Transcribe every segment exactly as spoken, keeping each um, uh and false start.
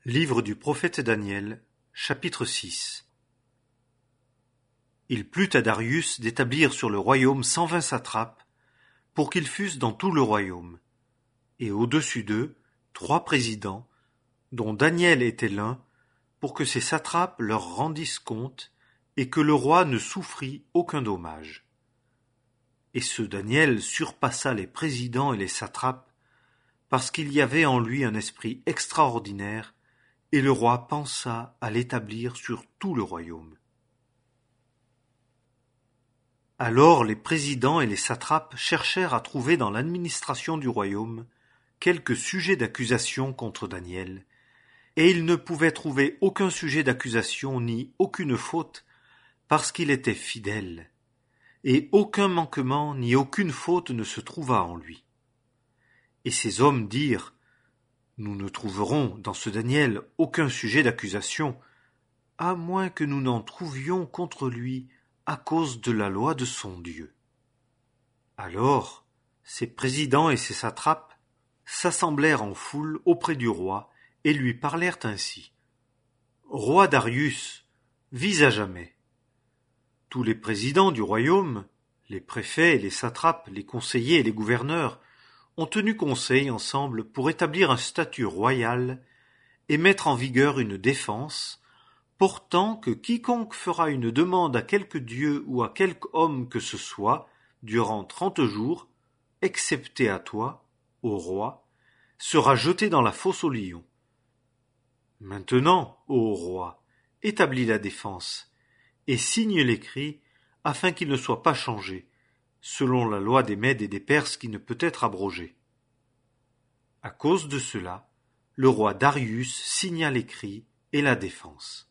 Livre du prophète Daniel, chapitre six. Il plut à Darius d'établir sur le royaume cent vingt satrapes, pour qu'ils fussent dans tout le royaume, et au-dessus d'eux, trois présidents, dont Daniel était l'un, pour que ces satrapes leur rendissent compte, et que le roi ne souffrît aucun dommage. Et ce Daniel surpassa les présidents et les satrapes, parce qu'il y avait en lui un esprit extraordinaire, et le roi pensa à l'établir sur tout le royaume. Alors les présidents et les satrapes cherchèrent à trouver dans l'administration du royaume quelque sujet d'accusation contre Daniel, et ils ne pouvaient trouver aucun sujet d'accusation ni aucune faute, parce qu'il était fidèle, et aucun manquement ni aucune faute ne se trouva en lui. Et ces hommes dirent: Nous ne trouverons dans ce Daniel aucun sujet d'accusation, à moins que nous n'en trouvions contre lui à cause de la loi de son Dieu. Alors, ces présidents et ces satrapes s'assemblèrent en foule auprès du roi et lui parlèrent ainsi: Roi Darius, vis à jamais. Tous les présidents du royaume, les préfets et les satrapes, les conseillers et les gouverneurs, ont tenu conseil ensemble pour établir un statut royal et mettre en vigueur une défense, portant que quiconque fera une demande à quelque dieu ou à quelque homme que ce soit durant trente jours, excepté à toi, ô roi, sera jeté dans la fosse aux lions. Maintenant, ô roi, établis la défense et signe l'écrit afin qu'il ne soit pas changé, selon la loi des Mèdes et des Perses qui ne peut être abrogée. À cause de cela, le roi Darius signa l'écrit et la défense.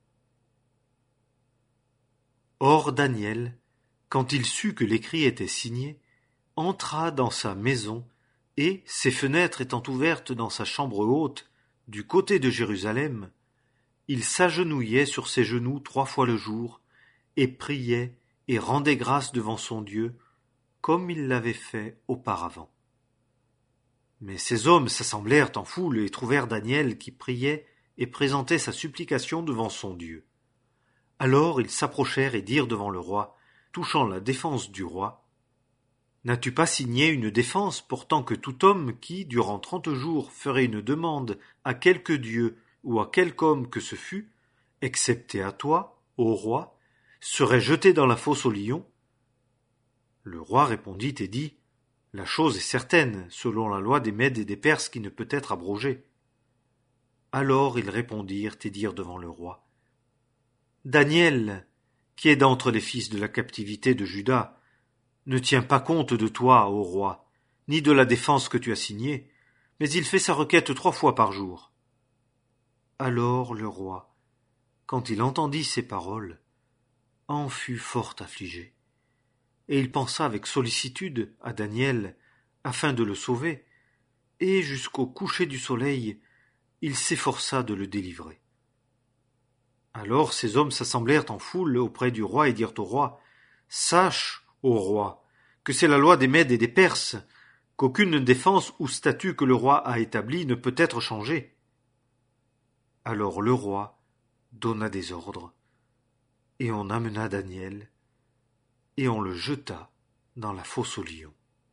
Or Daniel, quand il sut que l'écrit était signé, entra dans sa maison et, ses fenêtres étant ouvertes dans sa chambre haute, du côté de Jérusalem, il s'agenouillait sur ses genoux trois fois le jour et priait et rendait grâce devant son Dieu, comme il l'avait fait auparavant. Mais ces hommes s'assemblèrent en foule et trouvèrent Daniel qui priait et présentait sa supplication devant son Dieu. Alors ils s'approchèrent et dirent devant le roi, touchant la défense du roi: N'as-tu pas signé une défense portant que tout homme qui, durant trente jours, ferait une demande à quelque dieu ou à quelque homme que ce fût, excepté à toi, ô roi, serait jeté dans la fosse aux lions? Le roi répondit et dit: La chose est certaine, selon la loi des Mèdes et des Perses qui ne peut être abrogée. Alors ils répondirent et dirent devant le roi: Daniel, qui est d'entre les fils de la captivité de Juda, ne tient pas compte de toi, ô roi, ni de la défense que tu as signée, mais il fait sa requête trois fois par jour. Alors le roi, quand il entendit ces paroles, en fut fort affligé. Et il pensa avec sollicitude à Daniel, afin de le sauver, et jusqu'au coucher du soleil, il s'efforça de le délivrer. Alors ces hommes s'assemblèrent en foule auprès du roi et dirent au roi: Sache, ô roi, que c'est la loi des Mèdes et des Perses, qu'aucune défense ou statut que le roi a établi ne peut être changée. Alors le roi donna des ordres, et on amena Daniel, et on le jeta dans la fosse aux lions.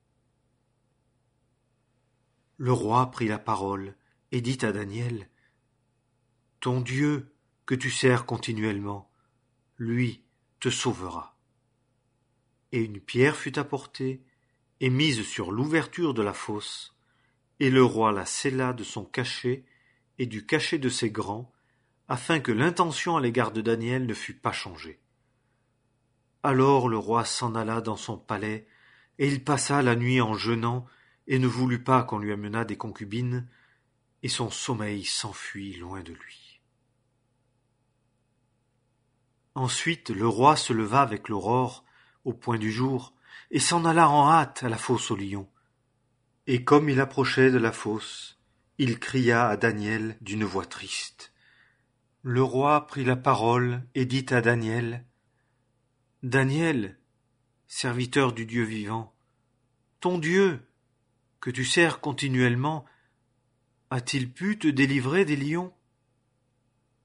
Le roi prit la parole et dit à Daniel: Ton Dieu, que tu sers continuellement, lui te sauvera. Et une pierre fut apportée et mise sur l'ouverture de la fosse, et le roi la scella de son cachet et du cachet de ses grands, afin que l'intention à l'égard de Daniel ne fût pas changée. Alors le roi s'en alla dans son palais, et il passa la nuit en jeûnant, et ne voulut pas qu'on lui amenât des concubines, et son sommeil s'enfuit loin de lui. Ensuite le roi se leva avec l'aurore, au point du jour, et s'en alla en hâte à la fosse aux lions. Et comme il approchait de la fosse, il cria à Daniel d'une voix triste. Le roi prit la parole et dit à Daniel: Daniel, serviteur du Dieu vivant, ton Dieu, que tu sers continuellement, a-t-il pu te délivrer des lions?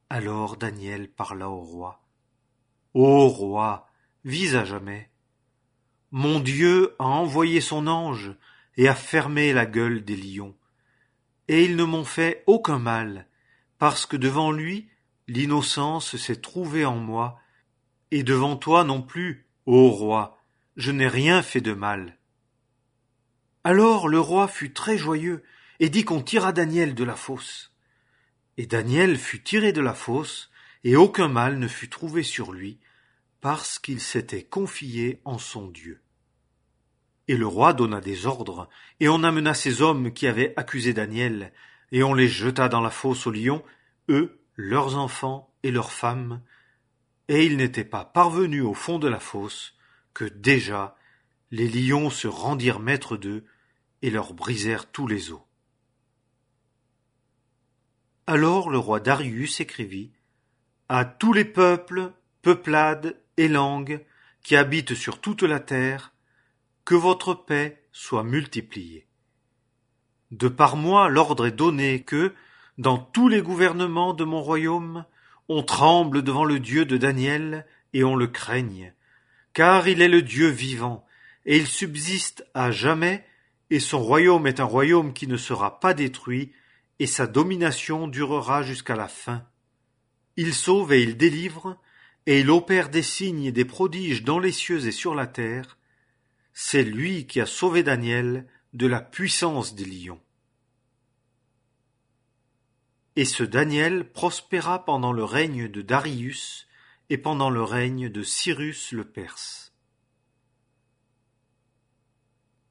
Alors Daniel parla au roi. Ô roi, vis à jamais. Mon Dieu a envoyé son ange et a fermé la gueule des lions. Et ils ne m'ont fait aucun mal, parce que devant lui, l'innocence s'est trouvée en moi, et devant toi non plus, ô roi, je n'ai rien fait de mal. Alors le roi fut très joyeux, et dit qu'on tirât Daniel de la fosse. Et Daniel fut tiré de la fosse, et aucun mal ne fut trouvé sur lui, parce qu'il s'était confié en son Dieu. Et le roi donna des ordres, et on amena ces hommes qui avaient accusé Daniel, et on les jeta dans la fosse aux lions, eux, leurs enfants et leurs femmes, et ils n'étaient pas parvenus au fond de la fosse, que déjà les lions se rendirent maîtres d'eux, et leur brisèrent tous les os. Alors le roi Darius écrivit à tous les peuples, peuplades et langues qui habitent sur toute la terre, que votre paix soit multipliée. De par moi, l'ordre est donné que, dans tous les gouvernements de mon royaume, on tremble devant le Dieu de Daniel et on le craigne, car il est le Dieu vivant, et il subsiste à jamais, et son royaume est un royaume qui ne sera pas détruit, et sa domination durera jusqu'à la fin. Il sauve et il délivre, et il opère des signes et des prodiges dans les cieux et sur la terre. C'est lui qui a sauvé Daniel de la puissance des lions. Et ce Daniel prospéra pendant le règne de Darius et pendant le règne de Cyrus le Perse.